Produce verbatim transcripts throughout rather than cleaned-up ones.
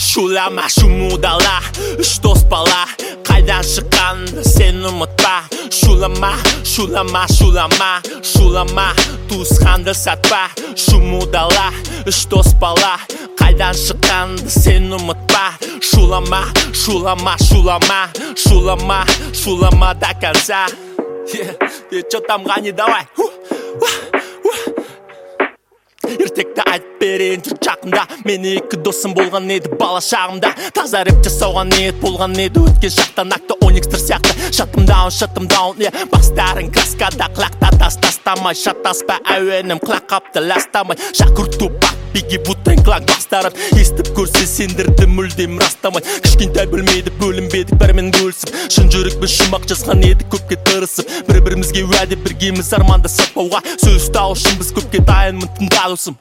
Шулама, шумудала, үш дос бала, қайдан шыққанды сен ұмытпа. Шулама, шулама, шулама, шулама, туысқанды сатпа. Шумудала, үш дос бала, қайдан шыққанды сен ұмытпа. Шулама, шулама, шулама, шулама, шулама до конца. И чё там, Ғани, давай. Ертекті айтып берейін жұрт жақында. Мен екі досым болған еді бала шағымда. Таза рэп жасауға ниет болған еді өткен шақтан. Акты оникстер сияқты шатым даун, шатым даун. Бастарың краскада қлақта тас тастамай. Шатаспа әуенім қлақ қапты ластамай. Шақыр тупак биги вутен клак бастарып. Естіп көрсе сендірді мүлдем растамай. Кішкентай білмейді бөлінбедік бәрмен бөлісіп. Шын жүрекпен жұмақ жазған едік көпке тырысып. Бір-бірімізге уәде біргеміз арманды сатпауға. Сөз тау үшін біз көпке дайынмын тыңдалысым.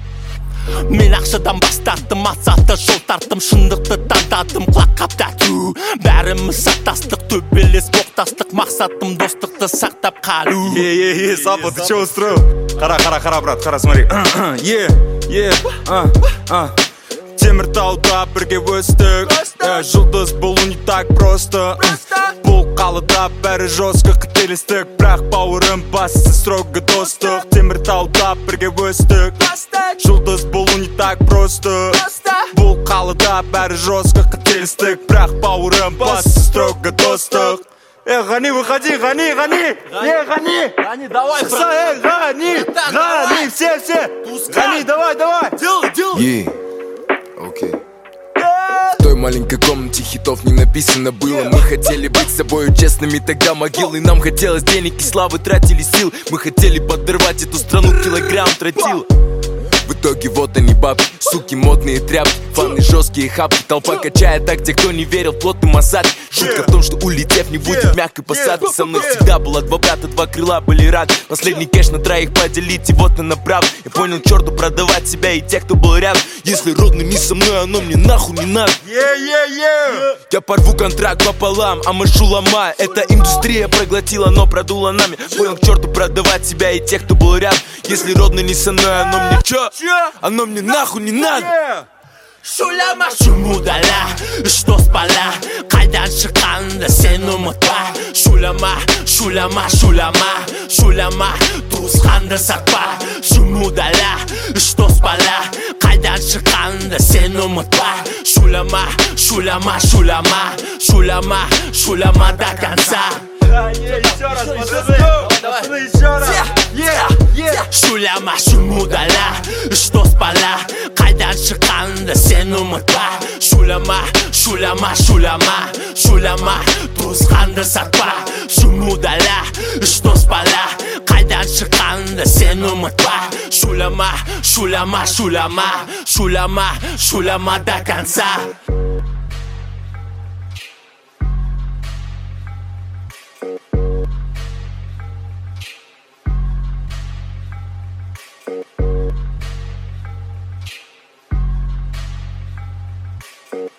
Мен ақшадан бас тарттым, мақсатты жол тарттым. Шындықты таңдадым, құлақ қаптату. Бәріміз саттастық, төбелес боқтастық. Мақсатым достықты сақтап қалу. Е-е-е, Сапа, ты что устроил? Қара, қара, қара, брат, қара, смотри. Е, е, а, а. Теміртауда бірге өстік. Жұлдыз болу не так просто. Бұл қалыда бәрі жостық қателестік. Бірақ бауырым бастысы строго достық. Теміртауда бірге өстік. Жұлдыз болу не так просто. Бұл қалыда бәрі жостық қателестік. Бірақ бауырым бастысы строго достық. Э, Ғани, выходи, Ғани, Ғани! Э, Ғани! Ғани, давай, брат! Э, Ғани! Ғани, все, все! Ғани, давай, давай! Делай, делай! Окей. В той маленькой комнате хитов не написано было. Мы хотели быть с собой честными, тогда могилы. Нам хотелось денег и славы, тратили сил. Мы хотели подорвать эту страну, килограмм тротила. В итоге вот они бабки, суки, модные тряпки. Фаны жесткие хапки, толпа качает так те, кто не верил в плотный массаж. Шутка в том, что улетев не будет мягкой посадки. Со мной всегда было два брата, два крыла были рады. Последний кэш на троих поделить и вот на направо. Я понял, черту продавать себя и тех, кто был рядом. Если родный не со мной, оно мне нахуй не надо. Я порву контракт пополам, а машу ломаю. Эта индустрия проглотила, но продула нами. Понял, к черту продавать себя и тех, кто был рядом. Если родный не со мной, оно мне чё? Оно мне нахуй не надо. Шулама, шумудала, үш дос бала, қайдан шыққанды сен ұмытпа. Шулама, шулама, шулама, шулама, туысқанды сатпа. Шумудала, үш дос бала, қайдан шыққанды сен ұмытпа. Шулама, шулама, шулама, шулама, шулама до конца. Еще раз, пацаны, еще раз. Шулама, шумудала, үш дос бала, қайдан шыққанды сен ұмытпа. Шулама, шулама, шулама, шулама, туысқанды сатпа. Шумудала, үш дос бала, қайдан шыққанды сен ұмытпа. Шулама, шулама, шулама, шулама, шулама до конца.